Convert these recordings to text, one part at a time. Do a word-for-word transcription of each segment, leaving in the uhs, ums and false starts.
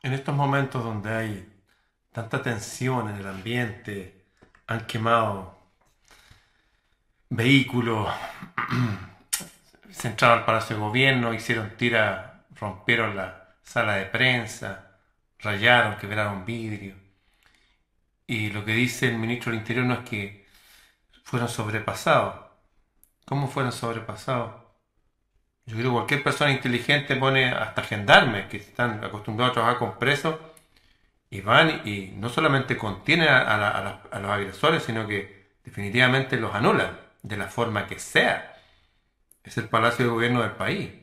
En estos momentos donde hay tanta tensión en el ambiente, han quemado vehículos, se entraron al Palacio de Gobierno, hicieron tira, rompieron la sala de prensa, rayaron, quebraron vidrio. Y lo que dice el ministro del Interior no es que fueron sobrepasados. ¿Cómo fueron sobrepasados? Yo creo que cualquier persona inteligente pone hasta gendarmes que están acostumbrados a trabajar con presos y van y no solamente contienen a, a la- a la- a los agresores, sino que definitivamente los anulan de la forma que sea. Es el palacio de gobierno del país.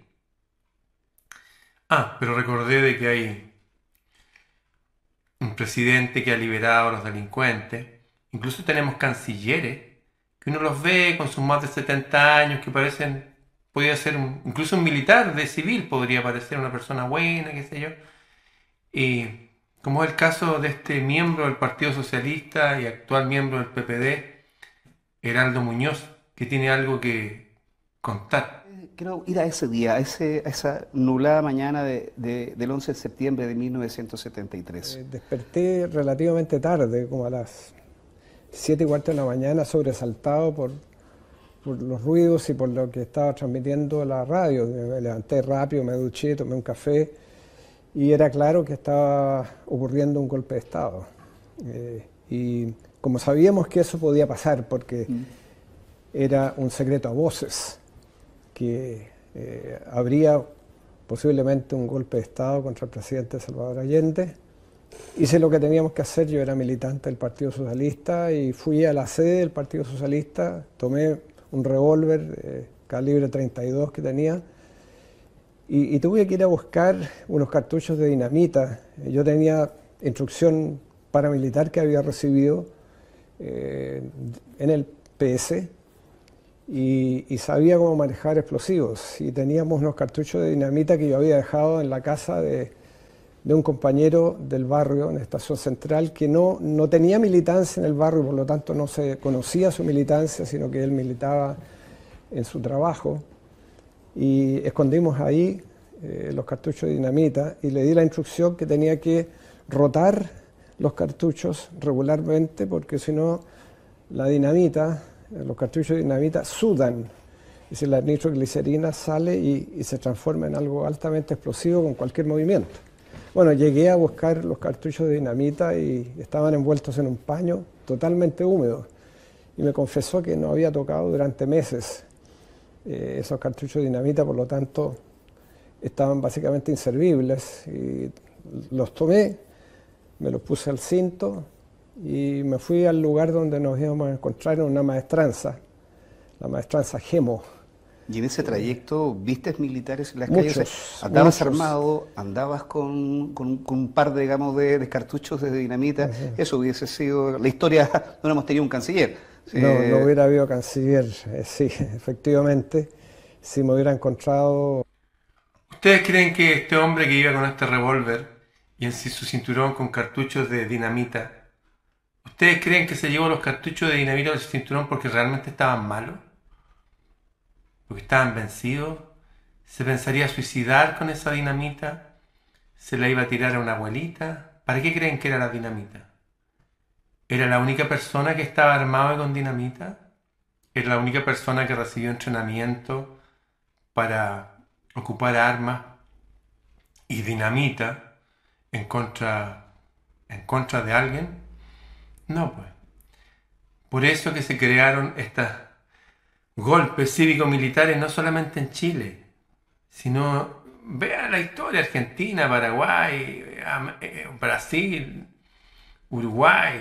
Ah, pero recordé de que hay un presidente que ha liberado a los delincuentes. Incluso tenemos cancilleres que uno los ve con sus más de setenta años que parecen, podría ser un- incluso un militar de civil, podría parecer una persona buena, qué sé yo. Y como es el caso de este miembro del Partido Socialista y actual miembro del P P D, Heraldo Muñoz, que tiene algo que contar. Eh, Quiero ir a ese día, a, ese, a esa nublada mañana de- de- del once de septiembre de mil novecientos setenta y tres. Eh, desperté relativamente tarde, como a las siete y cuarto de la mañana, sobresaltado por, por los ruidos y por lo que estaba transmitiendo la radio. Me levanté rápido, me duché, tomé un café y era claro que estaba ocurriendo un golpe de Estado. Eh, y como sabíamos que eso podía pasar, porque Mm. era un secreto a voces, que eh, habría posiblemente un golpe de Estado contra el presidente Salvador Allende. Hice lo que teníamos que hacer, yo era militante del Partido Socialista y fui a la sede del Partido Socialista, tomé un revólver eh, calibre treinta y dos que tenía y, y tuve que ir a buscar unos cartuchos de dinamita. Yo tenía instrucción paramilitar que había recibido eh, en el P S y, y sabía cómo manejar explosivos. Y teníamos unos cartuchos de dinamita que yo había dejado en la casa de, de un compañero del barrio, en la estación central, que no, no tenía militancia en el barrio, por lo tanto no se conocía su militancia, sino que él militaba en su trabajo. Y escondimos ahí eh, los cartuchos de dinamita y le di la instrucción que tenía que rotar los cartuchos regularmente, porque si no la dinamita, eh, los cartuchos de dinamita sudan. Y si la nitroglicerina sale y, y se transforma en algo altamente explosivo con cualquier movimiento. Bueno, llegué a buscar los cartuchos de dinamita y estaban envueltos en un paño totalmente húmedo. Y me confesó que no había tocado durante meses eh, esos cartuchos de dinamita, por lo tanto estaban básicamente inservibles. Y los tomé, me los puse al cinto y me fui al lugar donde nos íbamos a encontrar en una maestranza, la maestranza Gemo. Y en ese trayecto, ¿vistes militares en las calles? O sea, Muchos, ¿andabas muchos. armado? ¿Andabas con, con- con un par, digamos, de, de cartuchos de dinamita? Ajá. Eso hubiese sido la historia, no hemos tenido un canciller. Sí, No, no hubiera habido canciller, eh, sí, efectivamente, si me hubiera encontrado. ¿Ustedes creen que este hombre que iba con este revólver y en su cinturón con cartuchos de dinamita, ¿ustedes creen que se llevó los cartuchos de dinamita del cinturón porque realmente estaban malos? ¿Porque estaban vencidos? ¿Se pensaría suicidar con esa dinamita? ¿Se la iba a tirar a una abuelita? ¿Para qué creen que era la dinamita? ¿Era la única persona que estaba armado y con dinamita? ¿Era la única persona que recibió entrenamiento para ocupar armas y dinamita en contra, en contra de alguien? No, pues. Por eso que se crearon estos golpes cívico-militares no solamente en Chile, sino vea la historia: Argentina, Paraguay, Brasil, Uruguay.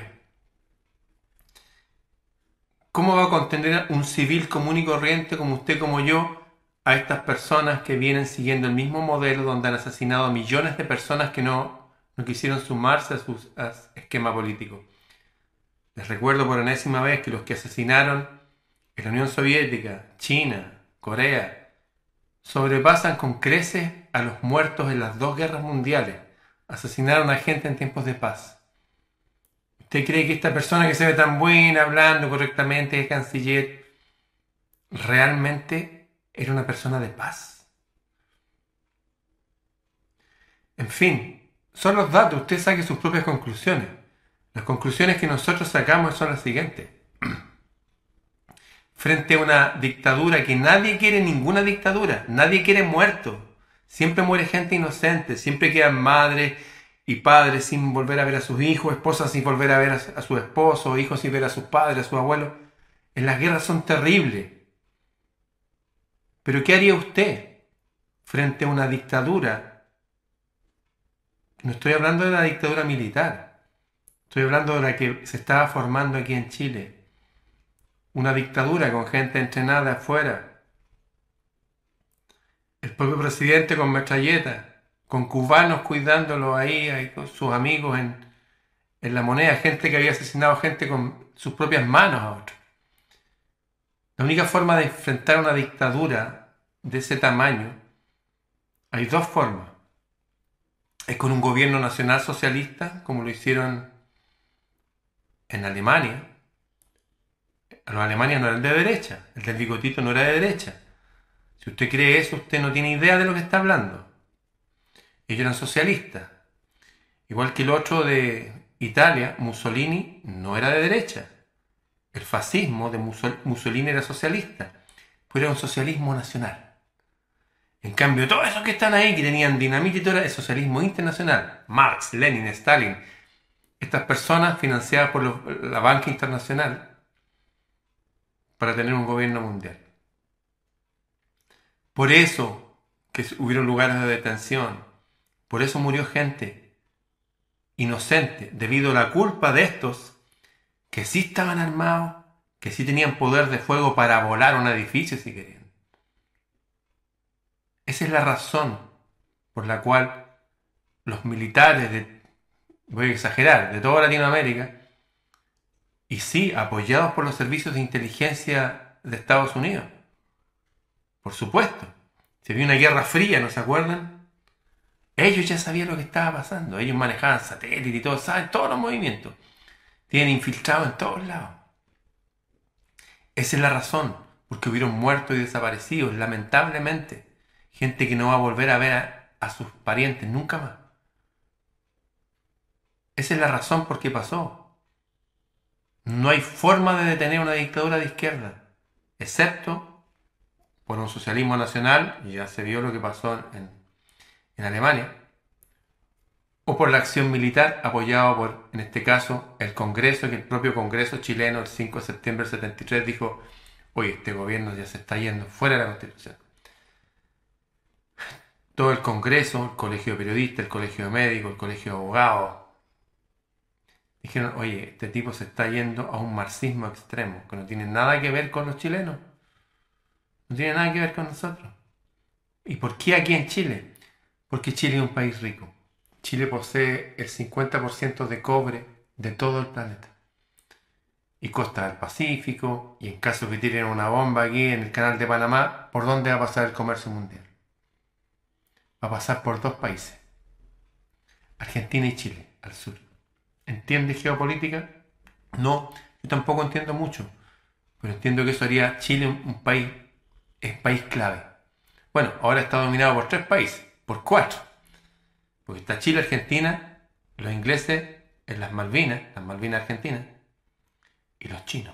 ¿Cómo va a contener un civil común y corriente como usted, como yo, a estas personas que vienen siguiendo el mismo modelo donde han asesinado a millones de personas que no, no quisieron sumarse a su esquema político? Les recuerdo por enésima vez que los que asesinaron en la Unión Soviética, China, Corea, sobrepasan con creces a los muertos en las dos guerras mundiales. Asesinaron a gente en tiempos de paz. ¿Usted cree que esta persona que se ve tan buena, hablando correctamente, es canciller, realmente era una persona de paz? En fin, son los datos, usted saque sus propias conclusiones. Las conclusiones que nosotros sacamos son las siguientes. Frente a una dictadura que nadie quiere, ninguna dictadura, nadie quiere muerto. Siempre muere gente inocente, siempre quedan madres y padres sin volver a ver a sus hijos, esposas sin volver a ver a, a su esposo, hijos sin ver a sus padres, a sus abuelos. En las guerras son terribles. Pero ¿qué haría usted frente a una dictadura? No estoy hablando de la dictadura militar, estoy hablando de la que se estaba formando aquí en Chile. Una dictadura con gente entrenada afuera. El propio presidente con metralletas, con cubanos cuidándolo ahí, ahí con sus amigos en, en La Moneda, gente que había asesinado gente con sus propias manos a otros. La única forma de enfrentar una dictadura de ese tamaño, hay dos formas. Es con un gobierno nacional socialista, como lo hicieron en Alemania. Los alemanes no eran de derecha, el del bigotito no era de derecha. Si usted cree eso, usted no tiene idea de lo que está hablando. Ellos eran socialistas. Igual que el otro de Italia, Mussolini, no era de derecha. El fascismo de Mussolini era socialista, pero era un socialismo nacional. En cambio, todos esos que están ahí, que tenían dinamita y todo, era socialismo internacional. Marx, Lenin, Stalin. Estas personas financiadas por los, la banca internacional para tener un gobierno mundial. Por eso que hubieron lugares de detención. Por eso murió gente inocente, debido a la culpa de estos que sí estaban armados, que sí tenían poder de fuego para volar un edificio si querían. Esa es la razón por la cual los militares de, voy a exagerar, de toda Latinoamérica, y sí, apoyados por los servicios de inteligencia de Estados Unidos. Por supuesto. Se vio una guerra fría, ¿no se acuerdan? Ellos ya sabían lo que estaba pasando. Ellos manejaban satélites y todo, saben todos los movimientos. Tienen infiltrados en todos lados. Esa es la razón, porque hubieron muertos y desaparecidos, lamentablemente. Gente que no va a volver a ver a, a sus parientes nunca más. Esa es la razón por qué pasó. No hay forma de detener una dictadura de izquierda, excepto por un socialismo nacional, y ya se vio lo que pasó en, en Alemania, o por la acción militar apoyado por, en este caso, el Congreso, que el propio Congreso chileno el cinco de septiembre del setenta y tres dijo, oye, este gobierno ya se está yendo fuera de la Constitución. Todo el Congreso, el Colegio de Periodistas, el Colegio de Médicos, el Colegio de Abogados, dijeron, oye, este tipo se está yendo a un marxismo extremo, que no tiene nada que ver con los chilenos. No tiene nada que ver con nosotros. ¿Y por qué aquí en Chile? Porque Chile es un país rico. Chile posee el cincuenta por ciento de cobre de todo el planeta. Y costa del Pacífico, y en caso que tiren una bomba aquí en el canal de Panamá, ¿por dónde va a pasar el comercio mundial? Va a pasar por dos países. Argentina y Chile, al sur. ¿Entiende geopolítica? No, yo tampoco entiendo mucho. Pero entiendo que eso haría Chile un, un país, es país clave. Bueno, ahora está dominado por tres países, por cuatro. Porque está Chile, Argentina, los ingleses en las Malvinas, las Malvinas Argentinas, y los chinos.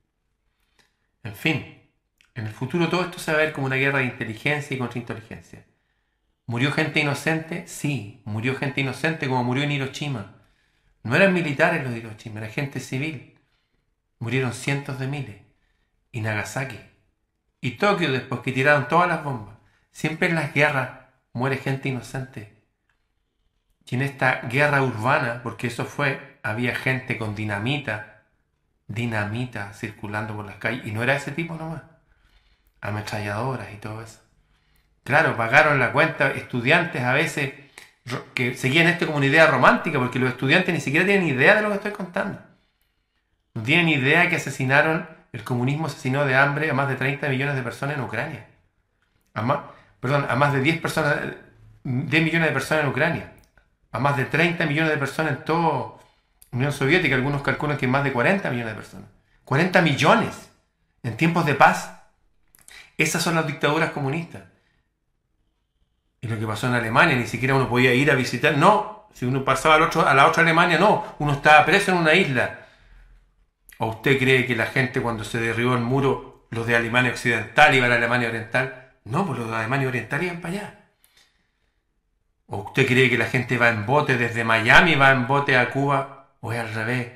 En fin, en el futuro todo esto se va a ver como una guerra de inteligencia y contrainteligencia. ¿Murió gente inocente? Sí, murió gente inocente como murió en Hiroshima. No eran militares los de Hiroshima, era gente civil. Murieron cientos de miles. Y Nagasaki. Y Tokio después que tiraron todas las bombas. Siempre en las guerras muere gente inocente. Y en esta guerra urbana, porque eso fue, había gente con dinamita, dinamita circulando por las calles. Y no era ese tipo nomás. Ametralladoras y todo eso. Claro, pagaron la cuenta estudiantes a veces que seguían esto como una idea romántica, porque los estudiantes ni siquiera tienen idea de lo que estoy contando. No tienen idea que asesinaron, el comunismo asesinó de hambre a más de treinta millones de personas en Ucrania. A más, perdón, a más de diez, personas, diez millones de personas en Ucrania. A más de treinta millones de personas en toda Unión Soviética. Algunos calculan que más de cuarenta millones de personas. cuarenta millones en tiempos de paz. Esas son las dictaduras comunistas. Y lo que pasó en Alemania, ni siquiera uno podía ir a visitar. No, Si uno pasaba al otro, a la otra Alemania, no, uno estaba preso en una isla. ¿O usted cree que la gente cuando se derribó el muro, los de Alemania Occidental iban a Alemania Oriental? No, pues los de Alemania Oriental iban para allá. ¿O usted cree que la gente va en bote desde Miami, va en bote a Cuba? ¿O es al revés?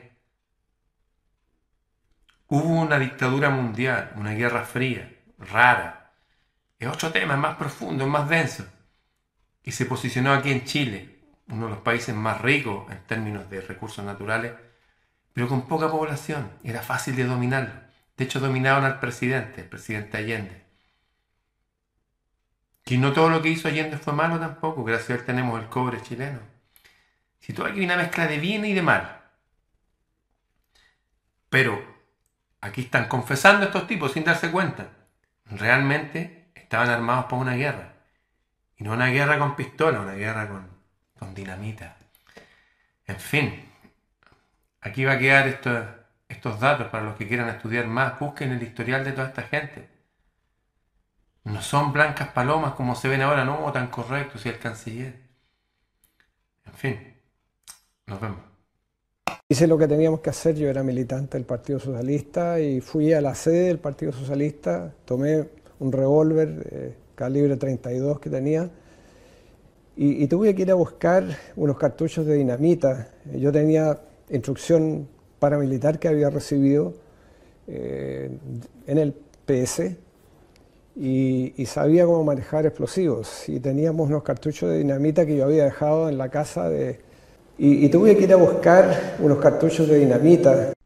Hubo una dictadura mundial, una guerra fría, rara. Es otro tema, es más profundo, es más denso. Y se posicionó aquí en Chile, uno de los países más ricos en términos de recursos naturales, pero con poca población. Era fácil de dominarlo. De hecho, dominaban al presidente, el presidente Allende. Que no todo lo que hizo Allende fue malo tampoco, gracias a él tenemos el cobre chileno. Si todo aquí hay una mezcla de bien y de mal. Pero aquí están confesando estos tipos sin darse cuenta. Realmente estaban armados para una guerra. Y no una guerra con pistola, una guerra con, con dinamita. En fin, aquí va a quedar estos, estos datos para los que quieran estudiar más. Busquen el historial de toda esta gente. No son blancas palomas como se ven ahora, no tan correctos, y el canciller. En fin, nos vemos. Hice lo que teníamos que hacer, yo era militante del Partido Socialista y fui a la sede del Partido Socialista, tomé un revólver eh, calibre treinta y dos que tenía y, y tuve que ir a buscar unos cartuchos de dinamita. Yo tenía instrucción paramilitar que había recibido eh, en el P S y, y sabía cómo manejar explosivos y teníamos unos cartuchos de dinamita que yo había dejado en la casa de... Y, y tuve que ir a buscar unos cartuchos de dinamita.